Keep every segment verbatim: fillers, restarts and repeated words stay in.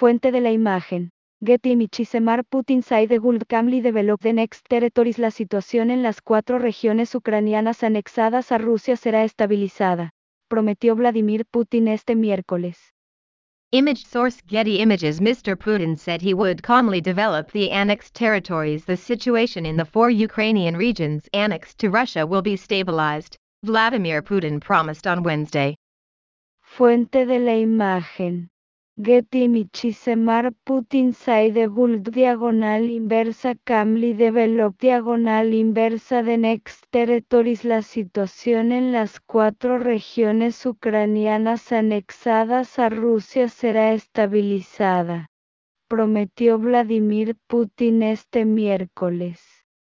Fuente de la imagen. Getty Images. Mar Putin said the would calmly develop the next territories. La situación en las cuatro regiones ucranianas anexadas a Rusia será estabilizada, prometió Vladimir Putin este miércoles. Image source Getty Images. Mister Putin said he would calmly develop the annexed territories. The situation in the four Ukrainian regions annexed to Russia will be stabilized, Vladimir Putin promised on Wednesday. Fuente de la imagen. Getty Images. Mar Putin said the would diagonal inversa calmly develop diagonal inversa the next territories. La situación en las cuatro regiones ucranianas anexadas a Rusia será estabilizada, prometió Vladimir Putin este miércoles.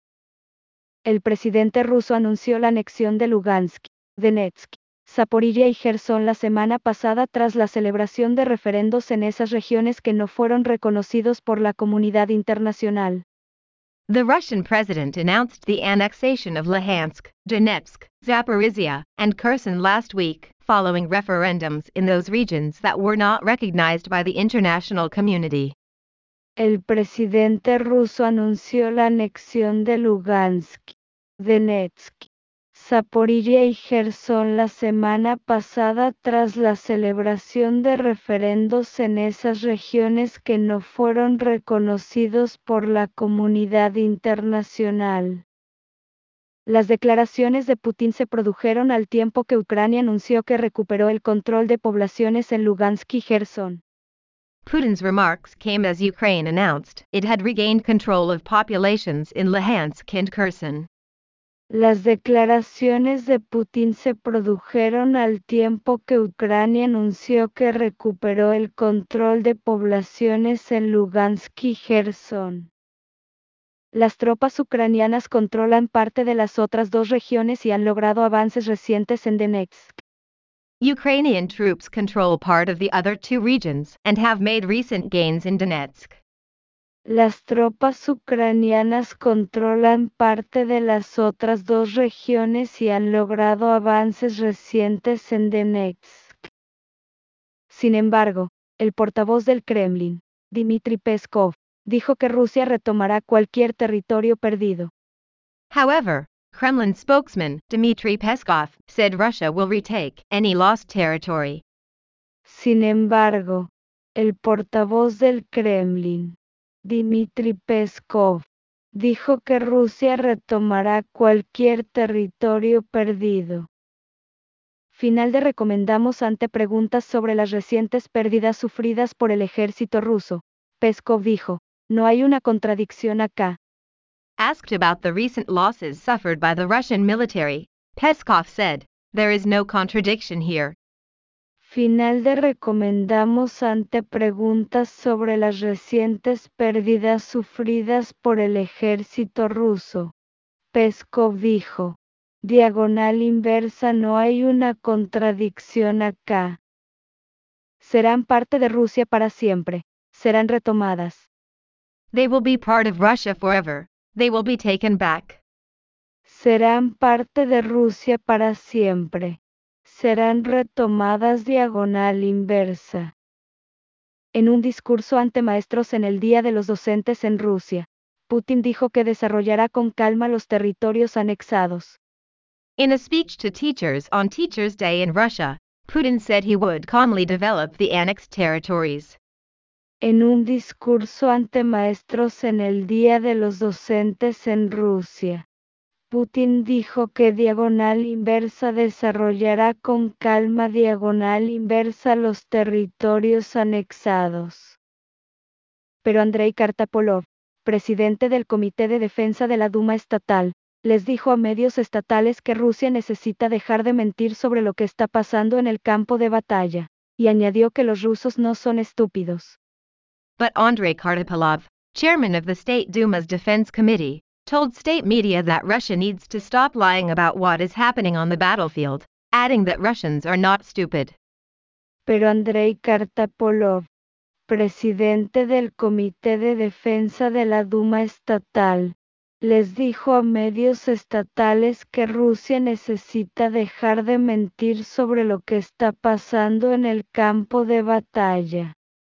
El presidente ruso anunció la anexión de Lugansk, Donetsk, Zaporilla y Gerson la semana pasada tras la celebración de referendos en esas regiones que no fueron reconocidos por la comunidad internacional. The Russian president announced the annexation of Luhansk, Donetsk, Zaporizhia, and Kherson last week, following referendums in those regions that were not recognized by the international community. El presidente ruso anunció la anexión de Lugansk, Donetsk, Zaporilla y Gerson la semana pasada tras la celebración de referendos en esas regiones que no fueron reconocidos por la comunidad internacional. Las declaraciones de Putin se produjeron al tiempo que Ucrania anunció que recuperó el control de poblaciones en Lugansk y Gerson. Putin's remarks came as Ukraine announced it had regained control of populations in Luhansk and Kherson. Las declaraciones de Putin se produjeron al tiempo que Ucrania anunció que recuperó el control de poblaciones en Lugansk y Gerson. Las tropas ucranianas controlan parte de las otras dos regiones y han logrado avances recientes en Donetsk. Ukrainian troops control part of the other two regions and have made recent gains in Donetsk. Las tropas ucranianas controlan parte de las otras dos regiones y han logrado avances recientes en Donetsk. Sin embargo, el portavoz del Kremlin, Dmitry Peskov, dijo que Rusia retomará cualquier territorio perdido. However, Kremlin spokesman Dmitry Peskov said Russia will retake any lost territory. Sin embargo, el portavoz del Kremlin, Dmitry Peskov, dijo que Rusia retomará cualquier territorio perdido. Final de recomendamos ante preguntas sobre las recientes pérdidas sufridas por el ejército ruso. Peskov dijo, no hay una contradicción acá. Asked about the recent losses suffered by the Russian military, Peskov said, there is no contradiction here. Final de recomendamos ante preguntas sobre las recientes pérdidas sufridas por el ejército ruso. Peskov dijo, diagonal inversa no hay una contradicción acá. Serán parte de Rusia para siempre, serán retomadas. They will be part of Russia forever, they will be taken back. Serán parte de Rusia para siempre. Serán retomadas diagonal inversa. En un discurso ante maestros en el Día de los Docentes en Rusia, Putin dijo que desarrollará con calma los territorios anexados. In a speech to teachers on Teachers' Day in Russia, Putin said he would calmly develop the annexed territories. En un discurso ante maestros en el Día de los Docentes en Rusia, Putin dijo que diagonal inversa desarrollará con calma diagonal inversa los territorios anexados. Pero Andrei Kartapolov, presidente del Comité de Defensa de la Duma Estatal, les dijo a medios estatales que Rusia necesita dejar de mentir sobre lo que está pasando en el campo de batalla, y añadió que los rusos no son estúpidos. But Andrei Kartapolov, chairman of the State Duma's Defense Committee, told state media that Russia needs to stop lying about what is happening on the battlefield, adding that Russians are not stupid. Pero Andrei Kartapolov, presidente del Comité de Defensa de la Duma Estatal, les dijo a medios estatales que Rusia necesita dejar de mentir sobre lo que está pasando en el campo de batalla,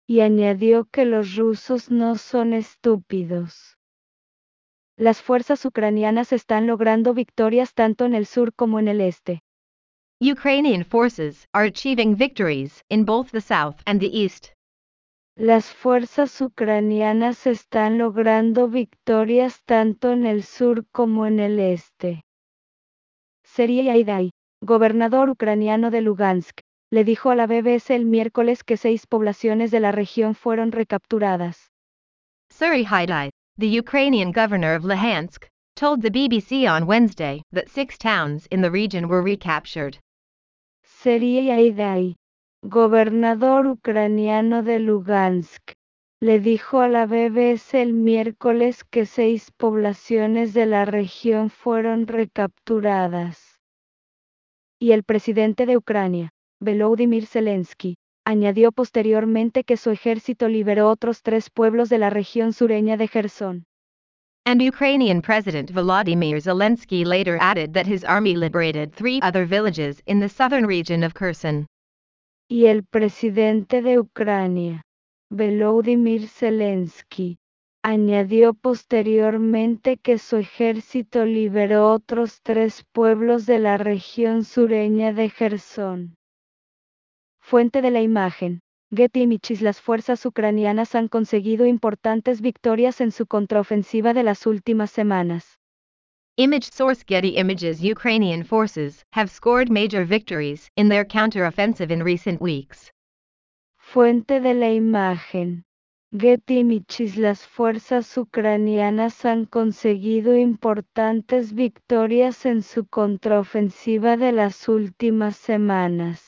y añadió que los rusos no son estúpidos. Las fuerzas ucranianas están logrando victorias tanto en el sur como en el este. Ukrainian forces are achieving victories in both the south and the east. Las fuerzas ucranianas están logrando victorias tanto en el sur como en el este. Serhiy Haidai, gobernador ucraniano de Lugansk, le dijo a la B B C el miércoles que seis poblaciones de la región fueron recapturadas. Serhiy Haidai, the Ukrainian governor of Luhansk, told the B B C on Wednesday that six towns in the region were recaptured. Serhiy Haidai, gobernador ucraniano de Lugansk, le dijo a la B B C el miércoles que seis poblaciones de la región fueron recapturadas. Y el presidente de Ucrania, Volodymyr Zelensky, añadió posteriormente que su ejército liberó otros tres pueblos de la región sureña de Jersón. And Ukrainian President Volodymyr Zelensky later added that his army liberated three other villages in the southern region of Kherson. Y el presidente de Ucrania, Volodymyr Zelensky, añadió posteriormente que su ejército liberó otros tres pueblos de la región sureña de Jersón. Fuente de la imagen: Getty Images. Las fuerzas ucranianas han conseguido importantes victorias en su contraofensiva de las últimas semanas. Image source: Getty Images. Ukrainian forces have scored major victories in their counteroffensive in recent weeks. Fuente de la imagen: Getty Images. Las fuerzas ucranianas han conseguido importantes victorias en su contraofensiva de las últimas semanas.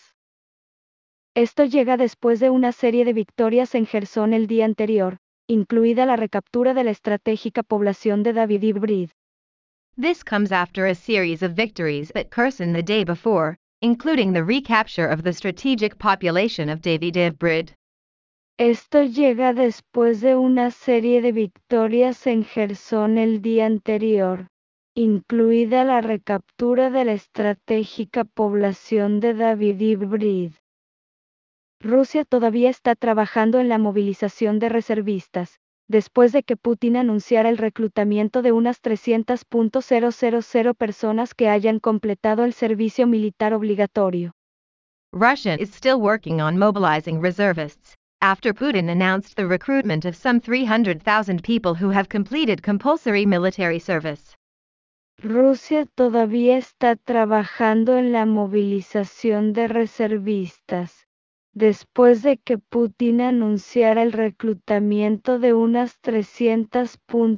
Esto llega después de una serie de victorias en Jersón el día anterior, incluida la recaptura de la estratégica población de Davydiv-Brid. This comes after a series of victories at Kherson the day before, including the recapture of the strategic population of Davydiv-Brid. Esto llega después de una serie de victorias en Jersón el día anterior, incluida la recaptura de la estratégica población de Davydiv-Brid. Rusia todavía está trabajando en la movilización de reservistas, después de que Putin anunciara el reclutamiento de unas trescientas mil personas que hayan completado el servicio militar obligatorio. Russia is still working on mobilizing reservists, after Putin announced the recruitment of some three hundred thousand people who have completed compulsory military service. Rusia todavía está trabajando en la movilización de reservistas, después de que Putin anunciara el reclutamiento de unas trescientas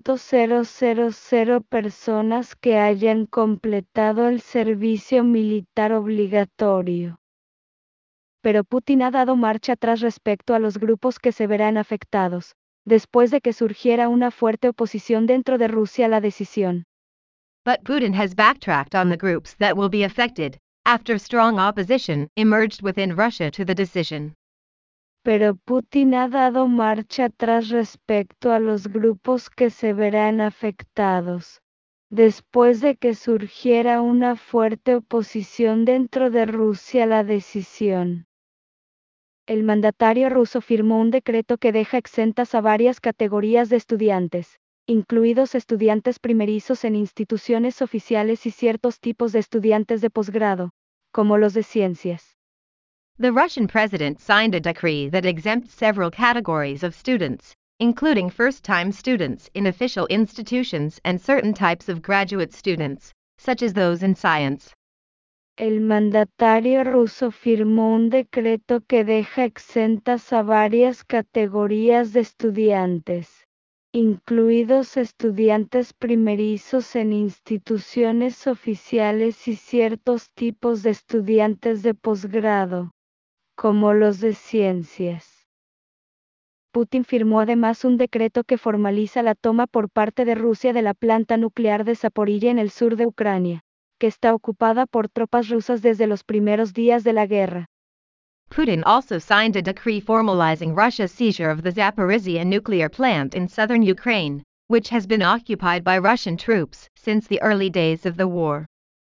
mil personas que hayan completado el servicio militar obligatorio. Pero Putin ha dado marcha atrás respecto a los grupos que se verán afectados, después de que surgiera una fuerte oposición dentro de Rusia a la decisión. But Putin has backtracked on the groups that will be affected, after strong opposition emerged within Russia to the decision. Pero Putin ha dado marcha atrás respecto a los grupos que se verán afectados, después de que surgiera una fuerte oposición dentro de Rusia a la decisión. El mandatario ruso firmó un decreto que deja exentas a varias categorías de estudiantes, incluidos estudiantes primerizos en instituciones oficiales y ciertos tipos de estudiantes de posgrado, como los de ciencias. The Russian president signed a decree that exempts several categories of students, including first-time students in official institutions and certain types of graduate students, such as those in science. El mandatario ruso firmó un decreto que deja exentas a varias categorías de estudiantes, incluidos estudiantes primerizos en instituciones oficiales y ciertos tipos de estudiantes de posgrado, como los de ciencias. Putin firmó además un decreto que formaliza la toma por parte de Rusia de la planta nuclear de Zaporilla en el sur de Ucrania, que está ocupada por tropas rusas desde los primeros días de la guerra. Putin also signed a decree formalizing Russia's seizure of the Zaporizhia nuclear plant in southern Ukraine, which has been occupied by Russian troops since the early days of the war.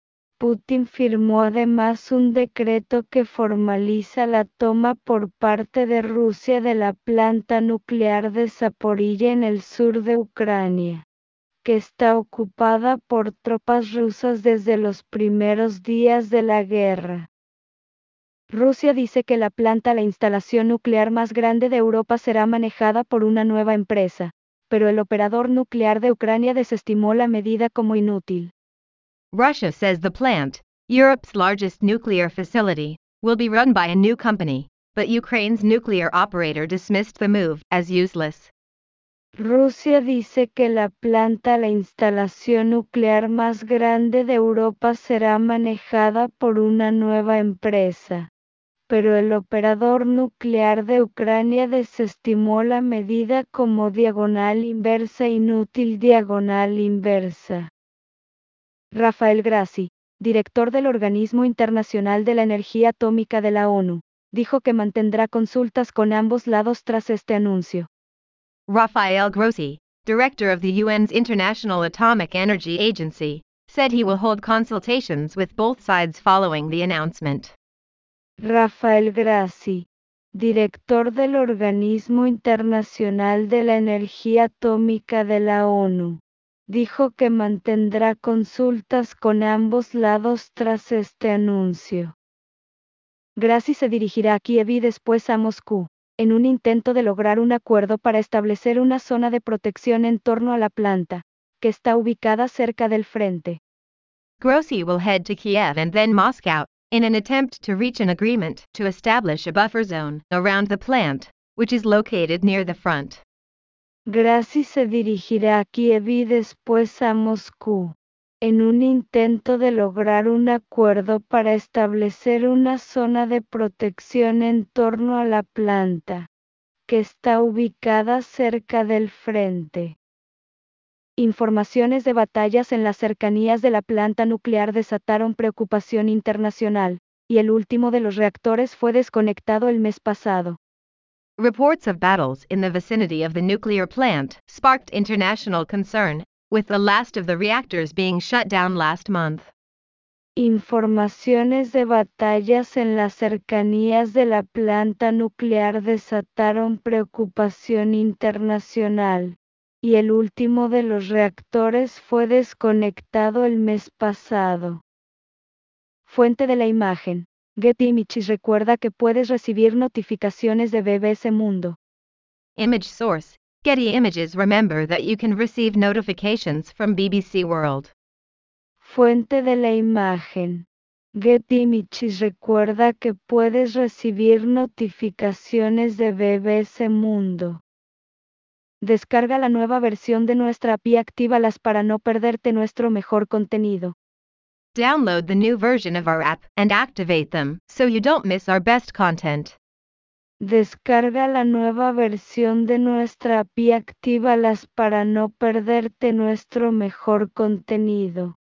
Putin firmó además un decreto que formaliza la toma por parte de Rusia de la planta nuclear de Zaporilla en el sur de Ucrania, que está ocupada por tropas rusas desde los primeros días de la guerra. Rusia dice que la planta, la instalación nuclear más grande de Europa, será manejada por una nueva empresa, pero el operador nuclear de Ucrania desestimó la medida como inútil. Russia says the plant, Europe's largest nuclear facility, will be run by a new company, but Ukraine's nuclear operator dismissed the move as useless. Rusia dice que la planta, la instalación nuclear más grande de Europa, será manejada por una nueva empresa, pero el operador nuclear de Ucrania desestimó la medida como diagonal inversa inútil diagonal inversa. Rafael Grossi, director del Organismo Internacional de la Energía Atómica de la ONU, dijo que mantendrá consultas con ambos lados tras este anuncio. Rafael Grossi, director of the U N's International Atomic Energy Agency, said he will hold consultations with both sides following the announcement. Rafael Grossi, director del Organismo Internacional de la Energía Atómica de la ONU, dijo que mantendrá consultas con ambos lados tras este anuncio. Grossi se dirigirá a Kiev y después a Moscú, en un intento de lograr un acuerdo para establecer una zona de protección en torno a la planta, que está ubicada cerca del frente. Grossi will head to Kiev and then Moscow, in an attempt to reach an agreement to establish a buffer zone around the plant, which is located near the front. Grossi se dirigirá a Kiev y después a Moscú, en un intento de lograr un acuerdo para establecer una zona de protección en torno a la planta, que está ubicada cerca del frente. Informaciones de batallas en las cercanías de la planta nuclear desataron preocupación internacional, y el último de los reactores fue desconectado el mes pasado. Reports of battles in the vicinity of the nuclear plant sparked international concern, with the last of the reactors being shut down last month. Informaciones de batallas en las cercanías de la planta nuclear desataron preocupación internacional, y el último de los reactores fue desconectado el mes pasado. Fuente de la imagen: Getty Images. Recuerda que puedes recibir notificaciones de B B S Mundo. Image source: Getty Images. Remember that you can receive notifications from B B C World. Fuente de la imagen: Getty Images. Recuerda que puedes recibir notificaciones de B B S Mundo. Descarga la nueva versión de nuestra app y actívalas para no perderte nuestro mejor contenido. Download the new version of our app and activate them so you don't miss our best content. Descarga la nueva versión de nuestra app y actívalas para no perderte nuestro mejor contenido.